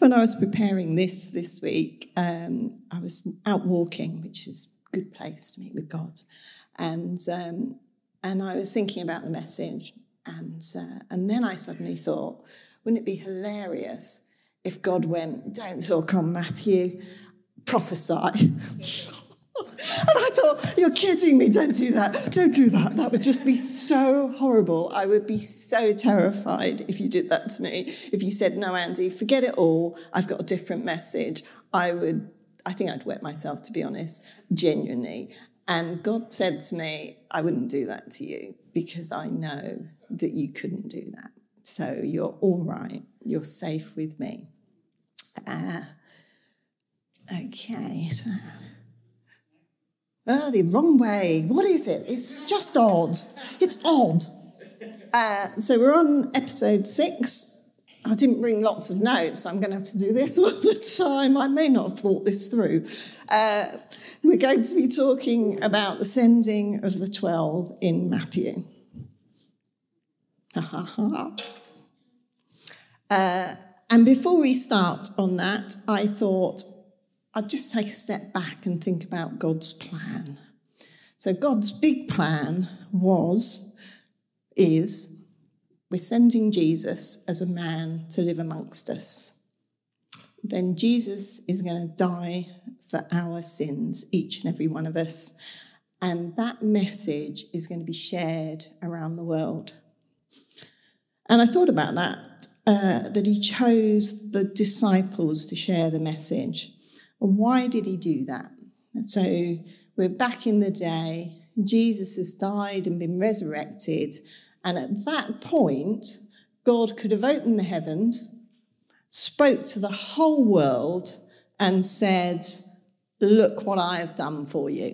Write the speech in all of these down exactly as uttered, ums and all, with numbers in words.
When I was preparing this this week, um, I was out walking, which is a good place to meet with God. And um, and I was thinking about the message. And, uh, and then I suddenly thought, wouldn't it be hilarious if God went, don't talk on Matthew, prophesy. And I thought, you're kidding me, don't do that, don't do that. That would just be so horrible. I would be so terrified if you did that to me. If you said, no, Andy, forget it all, I've got a different message. I would, I think I'd wet myself, to be honest, genuinely. And God said to me, I wouldn't do that to you because I know that you couldn't do that. So you're all right. You're safe with me. Uh, okay, so... Oh, the wrong way. What is it? It's just odd. It's odd. Uh, so we're on episode six. I didn't bring lots of notes. I'm going to have to do this all the time. I may not have thought this through. Uh, we're going to be talking about the sending of the twelve in Matthew. Ha ha ha. Uh, and before we start on that, I thought I'd just take a step back and think about God's plan. So God's big plan was, is, we're sending Jesus as a man to live amongst us. Then Jesus is going to die for our sins, each and every one of us. And that message is going to be shared around the world. And I thought about that, uh, that he chose the disciples to share the message. Why did he do that? And so we're back in the day. Jesus has died and been resurrected. And at that point, God could have opened the heavens, spoke to the whole world and said, look what I have done for you.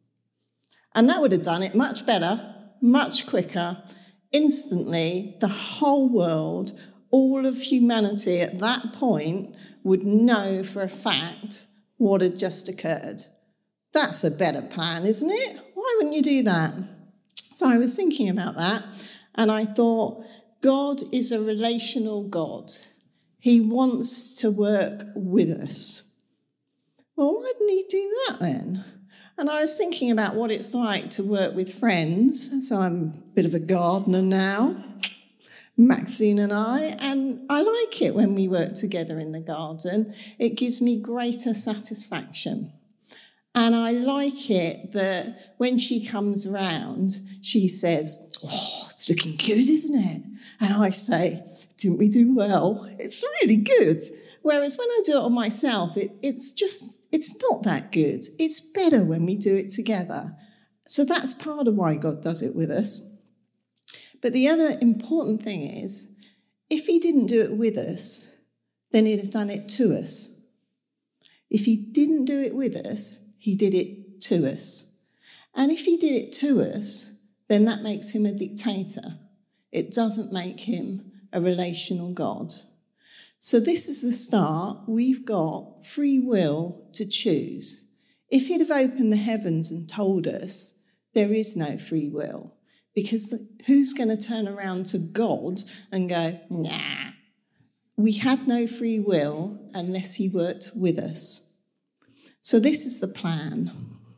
And that would have done it much better, much quicker. Instantly, the whole world, all of humanity at that point would know for a fact what had just occurred. That's a better plan, isn't it? Why wouldn't you do that? So I was thinking about that, and I thought, God is a relational God. He wants to work with us. Well, why didn't he do that then? And I was thinking about what it's like to work with friends. So I'm a bit of a gardener now, Maxine and I, and I like it when we work together in the garden. It gives me greater satisfaction. And I like it that when she comes round, she says, oh, it's looking good, isn't it? And I say, didn't we do well? It's really good. Whereas when I do it on myself, it, it's just, it's not that good. It's better when we do it together. So that's part of why God does it with us. But the other important thing is, if he didn't do it with us, then he'd have done it to us. If he didn't do it with us, he did it to us. And if he did it to us, then that makes him a dictator. It doesn't make him a relational God. So this is the start. We've got free will to choose. If he'd have opened the heavens and told us, there is no free will. Because who's going to turn around to God and go, nah? We had no free will unless he worked with us. So this is the plan.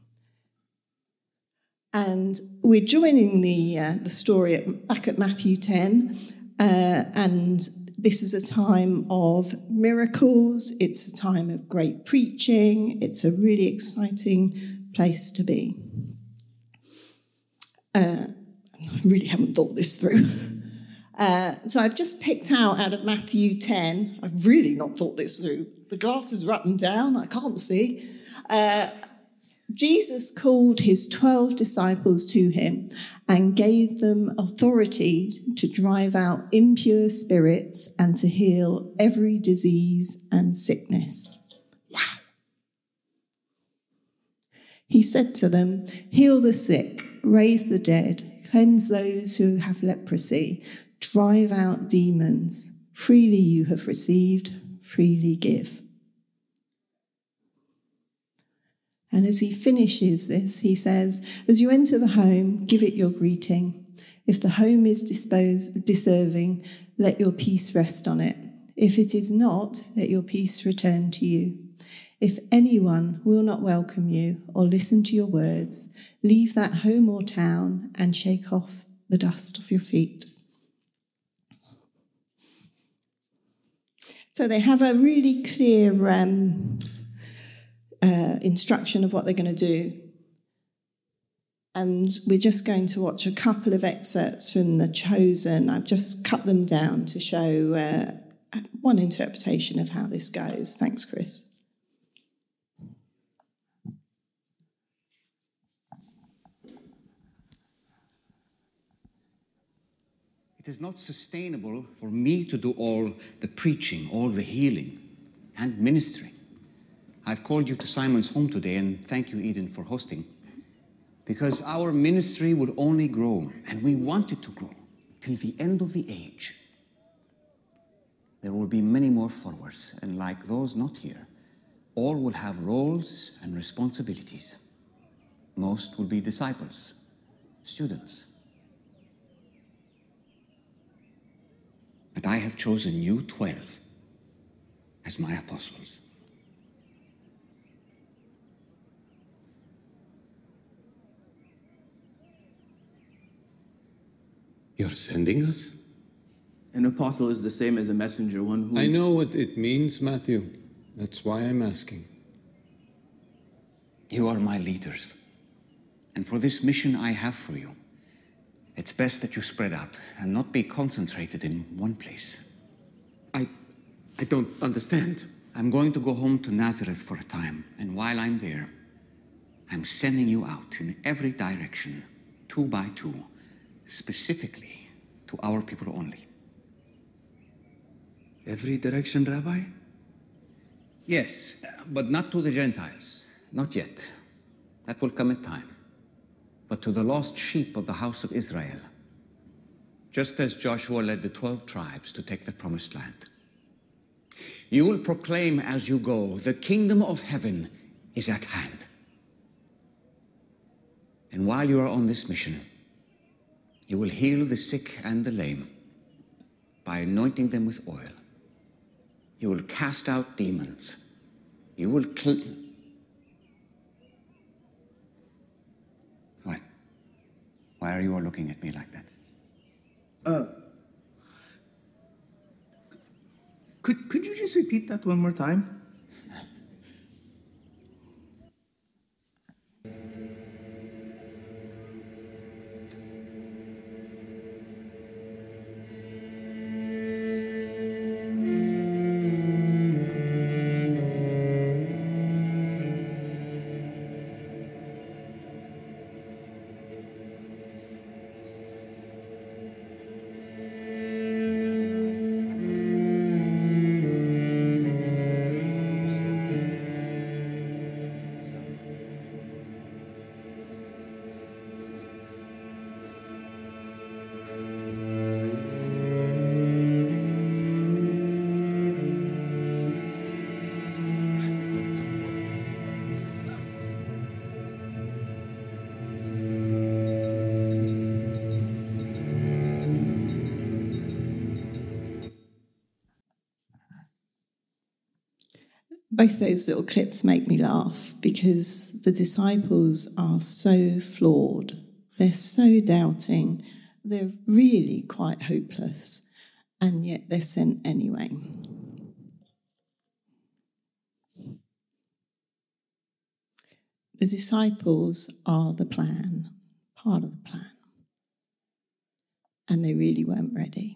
And we're joining the uh, the story at, back at Matthew ten. Uh, and this is a time of miracles. It's a time of great preaching. It's a really exciting place to be. Uh, I really haven't thought this through. Uh, so I've just picked out out of Matthew ten. I've really not thought this through. The glasses are up and down. I can't see. Uh, Jesus called his twelve disciples to him and gave them authority to drive out impure spirits and to heal every disease and sickness. Wow. He said to them, heal the sick, raise the dead, cleanse those who have leprosy, drive out demons. Freely you have received, freely give. And as he finishes this, he says, as you enter the home, give it your greeting. If the home is disposed, deserving, let your peace rest on it. If it is not, let your peace return to you. If anyone will not welcome you or listen to your words, leave that home or town and shake off the dust off your feet. So they have a really clear um, uh, instruction of what they're going to do. And we're just going to watch a couple of excerpts from The Chosen. I've just cut them down to show uh, one interpretation of how this goes. Thanks, Chris. It is not sustainable for me to do all the preaching, all the healing, and ministering. I've called you to Simon's home today, and thank you, Eden, for hosting, because our ministry will only grow, and we want it to grow, till the end of the age. There will be many more followers, and like those not here, all will have roles and responsibilities. Most will be disciples, students. But I have chosen you twelve as my apostles. You're sending us? An apostle is the same as a messenger, one who... I know what it means, Matthew. That's why I'm asking. You are my leaders. And for this mission I have for you, it's best that you spread out and not be concentrated in one place. I... I don't understand. I'm going to go home to Nazareth for a time, and while I'm there, I'm sending you out in every direction, two by two, specifically to our people only. Every direction, Rabbi? Yes, but not to the Gentiles. Not yet. That will come in time. But to the lost sheep of the house of Israel, just as Joshua led the twelve tribes to take the promised land. You will proclaim as you go, the kingdom of heaven is at hand. And while you are on this mission, you will heal the sick and the lame by anointing them with oil. You will cast out demons. You will cl- What? Why are you all looking at me like that? Uh, could, could you just repeat that one more time? Both those little clips make me laugh because the disciples are so flawed. They're so doubting. They're really quite hopeless, and yet they're sent anyway. The disciples are the plan, part of the plan, and they really weren't ready.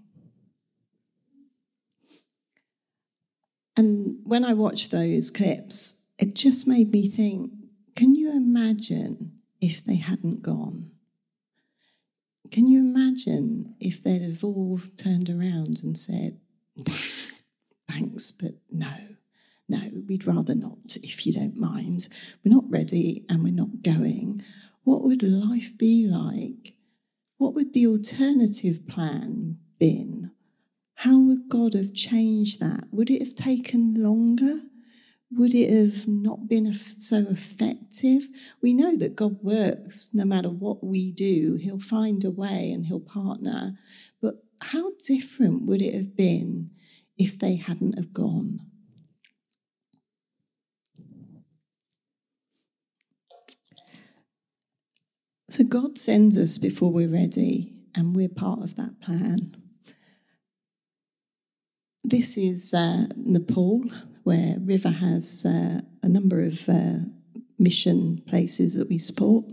And when I watched those clips, it just made me think, can you imagine if they hadn't gone? Can you imagine if they'd have all turned around and said, nah, thanks, but no, no, we'd rather not, if you don't mind. We're not ready and we're not going. What would life be like? What would the alternative plan been? How would God have changed that? Would it have taken longer? Would it have not been so effective? We know that God works no matter what we do. He'll find a way and he'll partner. But how different would it have been if they hadn't have gone. So God sends us before we're ready, and we're part of that plan. This is uh, Nepal, where River has uh, a number of uh, mission places that we support.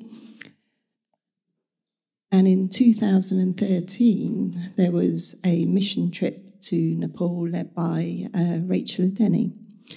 And in two thousand thirteen, there was a mission trip to Nepal led by uh, Rachel Denny.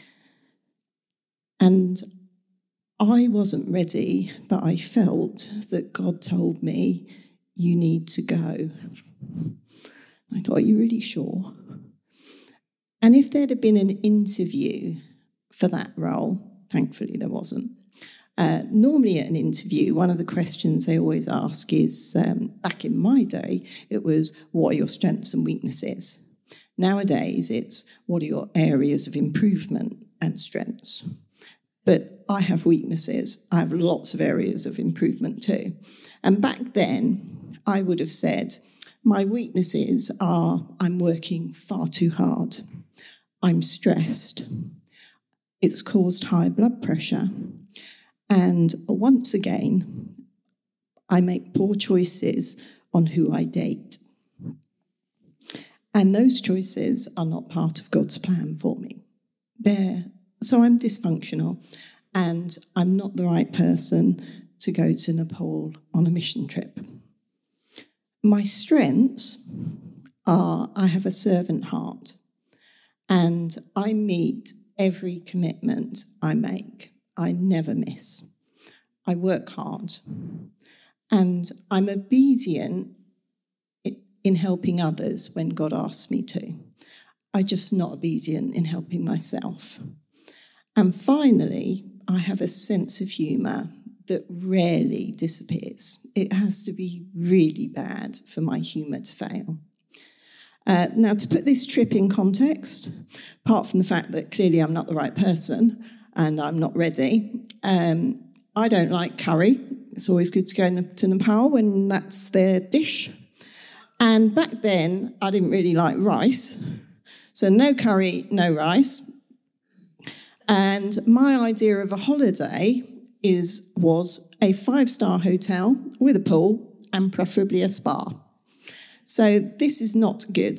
And I wasn't ready, but I felt that God told me, you need to go. I thought, are you really sure? And if there'd have been an interview for that role, thankfully there wasn't. Uh, normally at an interview, one of the questions they always ask is, um, back in my day, it was, what are your strengths and weaknesses? Nowadays, it's, what are your areas of improvement and strengths? But I have weaknesses. I have lots of areas of improvement too. And back then, I would have said, my weaknesses are, I'm working far too hard. I'm stressed. It's caused high blood pressure. And once again, I make poor choices on who I date. And those choices are not part of God's plan for me. They're, so I'm dysfunctional, and I'm not the right person to go to Nepal on a mission trip. My strengths are I have a servant heart, and I meet every commitment I make. I never miss. I work hard. And I'm obedient in helping others when God asks me to. I'm just not obedient in helping myself. And finally, I have a sense of humour that rarely disappears. It has to be really bad for my humour to fail. Uh, now, to put this trip in context, apart from the fact that clearly I'm not the right person, and I'm not ready. Um, I don't like curry. It's always good to go to Nepal when that's their dish. And back then, I didn't really like rice. So no curry, no rice. And my idea of a holiday is was a five-star hotel with a pool and preferably a spa. So this is not good.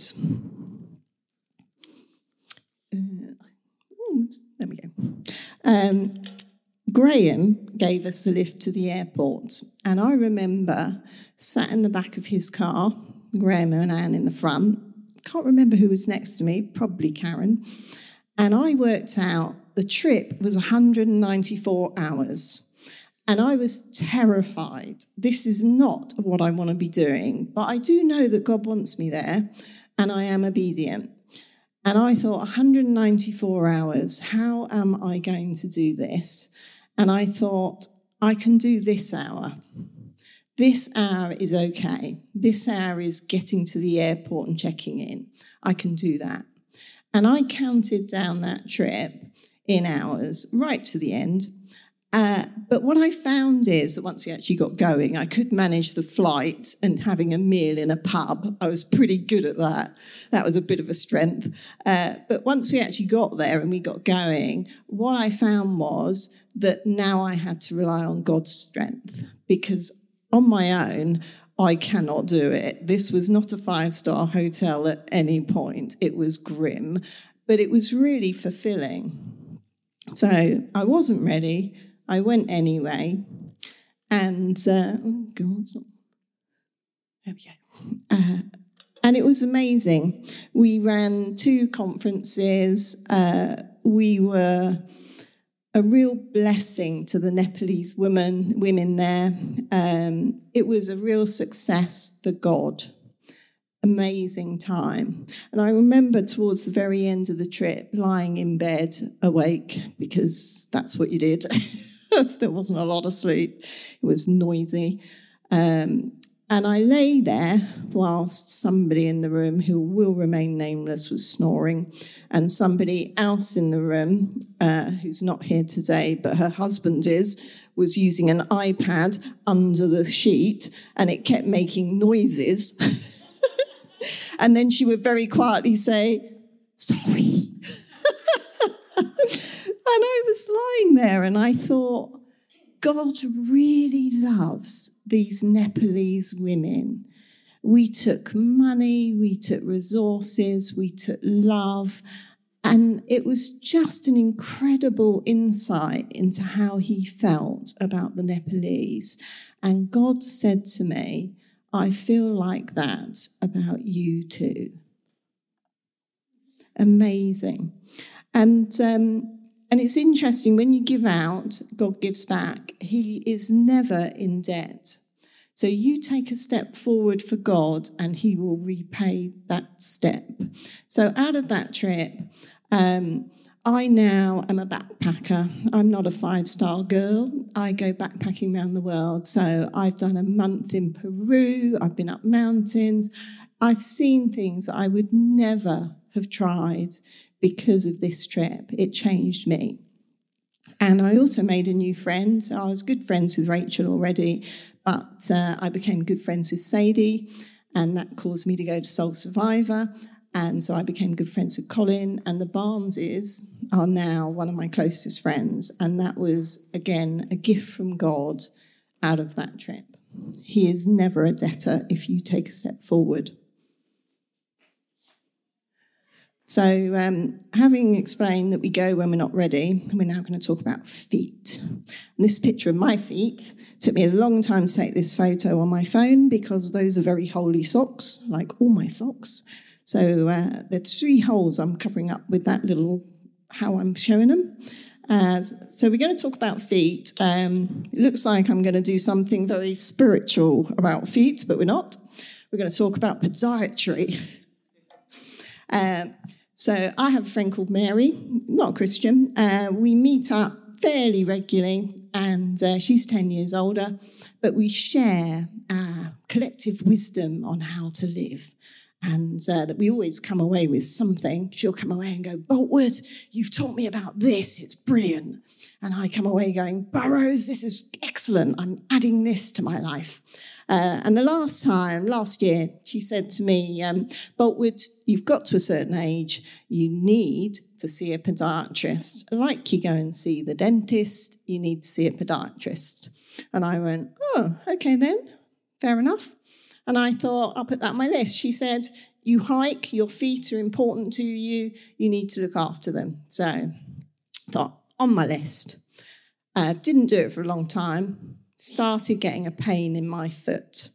There we go. Um, Graham gave us a lift to the airport, and I remember sat in the back of his car, Graham and Anne in the front. Can't remember who was next to me, probably Karen. And I worked out the trip was one hundred ninety-four hours. And I was terrified. This is not what I want to be doing, but I do know that God wants me there, and I am obedient. And I thought, one hundred ninety-four hours, how am I going to do this? And I thought, I can do this hour. This hour is okay. This hour is getting to the airport and checking in. I can do that. And I counted down that trip in hours, right to the end. Uh, but what I found is that once we actually got going, I could manage the flight and having a meal in a pub. I was pretty good at that. That was a bit of a strength. Uh, but once we actually got there and we got going, what I found was that now I had to rely on God's strength, because on my own, I cannot do it. This was not a five-star hotel at any point. It was grim, but it was really fulfilling. So I wasn't ready. I went anyway, and uh, oh God, there we go. Uh, and it was amazing. We ran two conferences. Uh, we were a real blessing to the Nepalese women, women there. Um, it was a real success for God. Amazing time. And I remember towards the very end of the trip, lying in bed awake, because that's what you did. There wasn't a lot of sleep. It was noisy. Um, and I lay there whilst somebody in the room, who will remain nameless, was snoring, and somebody else in the room, uh, who's not here today, but her husband is, was using an iPad under the sheet, and it kept making noises. And then she would very quietly say, sorry. And I was lying there and I thought, God really loves these Nepalese women. We took money, we took resources, we took love, and it was just an incredible insight into how he felt about the Nepalese. And God said to me, I feel like that about you too. Amazing. And um, and it's interesting, when you give out, God gives back. He is never in debt. So you take a step forward for God and he will repay that step. So out of that trip, um, I now am a backpacker. I'm not a five-star girl. I go backpacking around the world. So I've done a month in Peru. I've been up mountains. I've seen things that I would never have tried because of this trip. It changed me. And I also made a new friend. So I was good friends with Rachel already, but uh, I became good friends with Sadie, and that caused me to go to Soul Survivor. And so I became good friends with Colin, and the Barneses are now one of my closest friends. And that was, again, a gift from God out of that trip. He is never a debtor if you take a step forward. So um, having explained that we go when we're not ready, we're now going to talk about feet. And this picture of my feet, took me a long time to take this photo on my phone because those are very holy socks, like all my socks. So uh, there's three holes I'm covering up with that little, how I'm showing them. Uh, so we're going to talk about feet. Um, it looks like I'm going to do something very spiritual about feet, but we're not. We're going to talk about podiatry. Uh, so I have a friend called Mary, not a Christian. Uh, we meet up fairly regularly, and uh, she's ten years older, but we share our collective wisdom on how to live, and uh, that we always come away with something. She'll come away and go, Boltwood, you've taught me about this, it's brilliant. And I come away going, Burrows, this is excellent, I'm adding this to my life. Uh, and the last time, last year, she said to me, um, Boltwood, you've got to a certain age, you need to see a podiatrist. Like you go and see the dentist, you need to see a podiatrist. And I went, oh, okay then, fair enough. And I thought, I'll put that on my list. She said, you hike, your feet are important to you, you need to look after them. So I thought, on my list. Uh, didn't do it for a long time. Started getting a pain in my foot.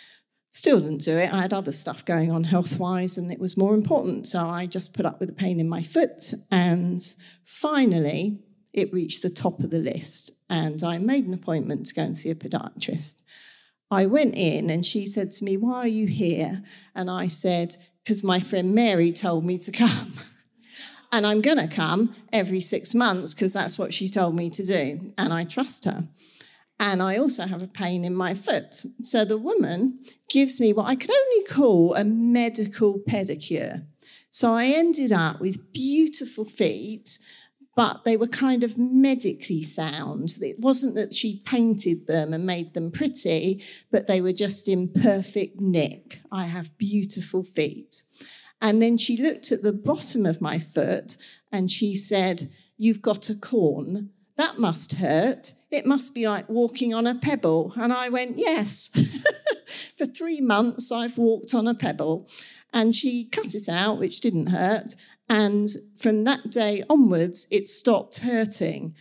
Still didn't do it. I had other stuff going on health-wise, and it was more important. So I just put up with the pain in my foot. And finally, it reached the top of the list. And I made an appointment to go and see a podiatrist. I went in, and she said to me, why are you here? And I said, because my friend Mary told me to come. And I'm going to come every six months because that's what she told me to do. And I trust her. And I also have a pain in my foot. So the woman gives me what I could only call a medical pedicure. So I ended up with beautiful feet, but they were kind of medically sound. It wasn't that she painted them and made them pretty, but they were just in perfect nick. I have beautiful feet. And then she looked at the bottom of my foot and she said, you've got a corn. That must hurt. It must be like walking on a pebble. And I went, yes. For three months, I've walked on a pebble. And she cut it out, which didn't hurt. And from that day onwards, it stopped hurting.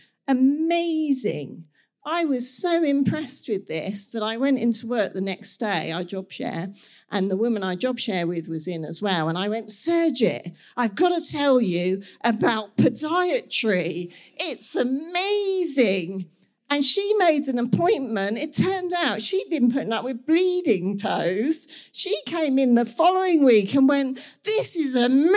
Amazing. I was so impressed with this that I went into work the next day, I job share, and the woman I job share with was in as well. And I went, Sergey, I've got to tell you about podiatry. It's amazing. And she made an appointment. It turned out she'd been putting up with bleeding toes. She came in the following week and went, this is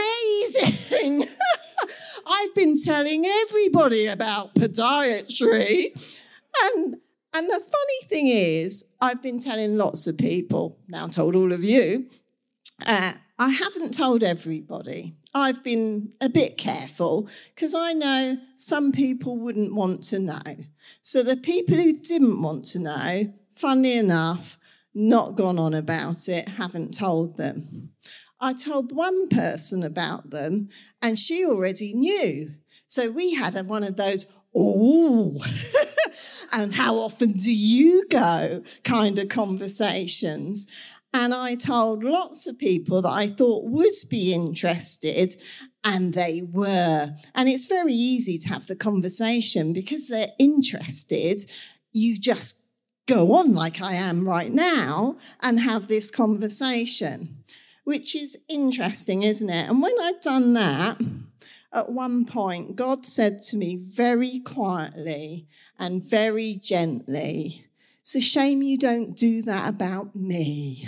amazing. I've been telling everybody about podiatry. And, and the funny thing is, I've been telling lots of people, now told all of you, uh, I haven't told everybody. I've been a bit careful because I know some people wouldn't want to know. So the people who didn't want to know, funnily enough, not gone on about it, haven't told them. I told one person about them and she already knew. So we had a, one of those, oh, and how often do you go kind of conversations. And I told lots of people that I thought would be interested, and they were. And it's very easy to have the conversation because they're interested. You just go on like I am right now and have this conversation, which is interesting, isn't it? And when I'd done that, at one point, God said to me very quietly and very gently, "It's a shame you don't do that about me."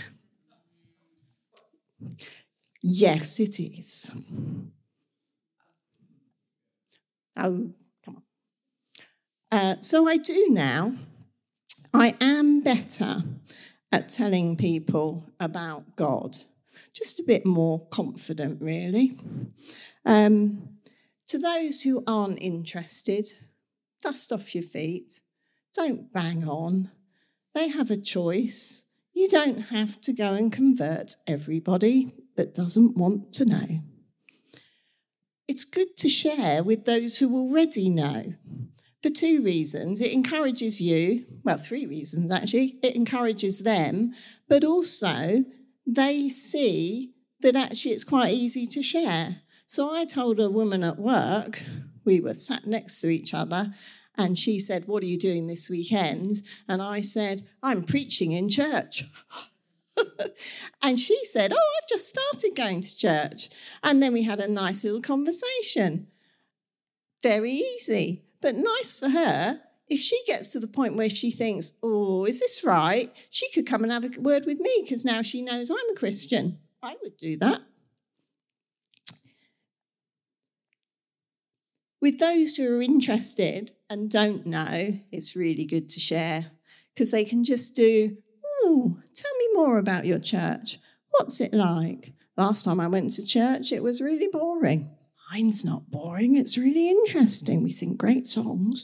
Yes, it is. Oh, come on. Uh, so I do now. I am better at telling people about God. Just a bit more confident, really. Um, to those who aren't interested, dust off your feet. Don't bang on. They have a choice. You don't have to go and convert everybody that doesn't want to know. It's good to share with those who already know. For two reasons. It encourages you, well, three reasons actually. It encourages them, but also they see that actually it's quite easy to share. So I told a woman at work, we were sat next to each other, and she said, "What are you doing this weekend?" And I said, "I'm preaching in church." And she said, "Oh, I've just started going to church." And then we had a nice little conversation. Very easy, but nice for her. If she gets to the point where she thinks, "Oh, is this right?" She could come and have a word with me because now she knows I'm a Christian. I would do that. With those who are interested and don't know, it's really good to share because they can just do, "Oh, tell me more about your church. What's it like? Last time I went to church, it was really boring." Mine's not boring. It's really interesting. We sing great songs.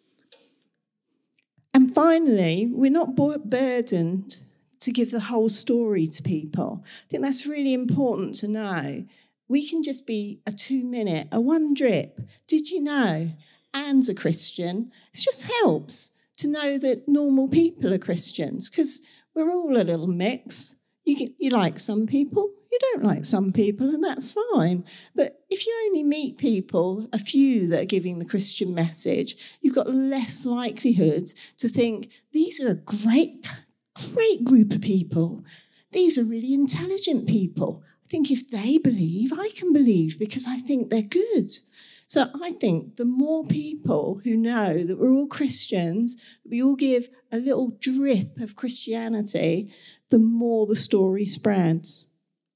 And finally, we're not burdened to give the whole story to people. I think that's really important to know. We can just be a two-minute, a one drip. Did you know? And a Christian. It just helps to know that normal people are Christians because we're all a little mix. You get, you like some people, you don't like some people, and that's fine. But if you only meet people, a few that are giving the Christian message, you've got less likelihood to think, these are a great, great group of people. These are really intelligent people. I think if they believe, I can believe because I think they're good. So I think the more people who know that we're all Christians, we all give a little drip of Christianity, the more the story spreads.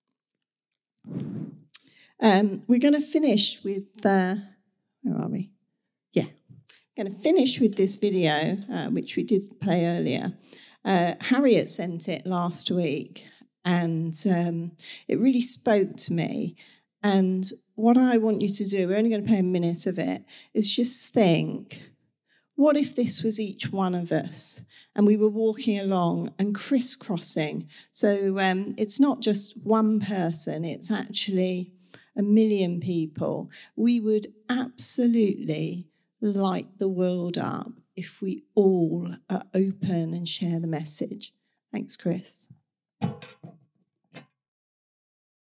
Um, we're going to finish with, uh, where are we? Yeah, we're going to finish with this video, uh, which we did play earlier. Uh, Harriet sent it last week, and um, it really spoke to me. And what I want you to do, we're only going to play a minute of it, is just think, what if this was each one of us? And we were walking along and crisscrossing. So um, it's not just one person, it's actually a million people. We would absolutely light the world up if we all are open and share the message. Thanks, Chris.